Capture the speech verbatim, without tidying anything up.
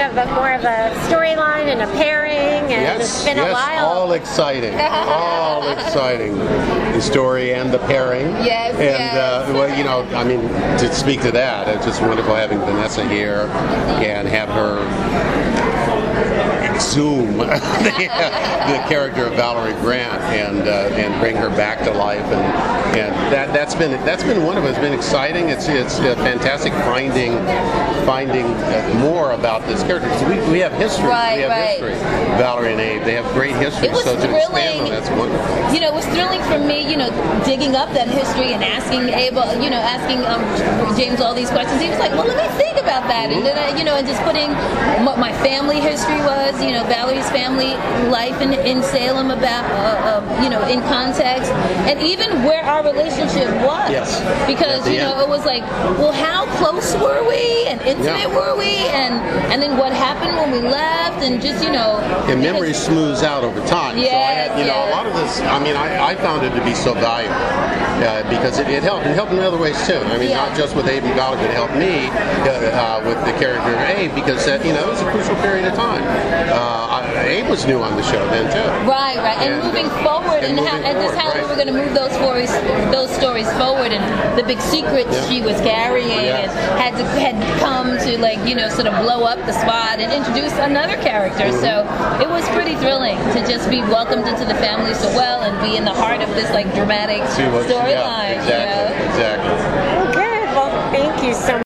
have a, more of a storyline and a pairing, and yes, it's been yes, a while. all exciting, all exciting. The story and the pairing. Yes, and yes. Uh, well, you know, I mean, to speak to that, it's just wonderful having Vanessa here and have her exhume the, the character of Valerie Grant and uh, and bring her back to life, and and that that's been that's been one of it. It's been exciting. It's it's uh, fantastic finding finding uh, more about this character. We, we have history. Right, we have right. history. Valerie and Abe, they have great history. It was so to thrilling. expand on that's wonderful. You know, it was thrilling for me, you know, digging up that history and asking Abe, you know, asking um, James all these questions. He was like, well, let me think about that. Mm-hmm. And then, I, you know, and just putting what my family history was, you know, Valerie's family life in, in Salem about, uh, uh, you know, in context. And even where our relationship was. Yes. Because, you know, end. it was like, well, how close were we? And intimate Yeah. were we? And, and then what happened when we left? And just, you know. And memory smooths out over time. Yes, so I had, you know, yes. a lot of this, I mean, I, I found it to be so valuable uh, because it, it helped. It helped in other ways too. I mean, Yeah. not just with Abe and Valerie, but it helped me uh, uh, with the character of Abe because, uh, you know, it was a crucial period of time. Uh, I, Abe was new on the show then too. Right, right. And, And, moving uh, forward and and, how, moving and just forward, how right. we were going to move those stories, those stories forward, and the big secrets Yeah. she was carrying, Yeah. and had to had come to like you know sort of blow up the spot and introduce another character. Mm-hmm. So it was pretty thrilling to just be welcomed into the family so well and be in the heart of this like dramatic See what- yeah, storyline. exactly, You know? exactly. Well, good. Well, thank you so much.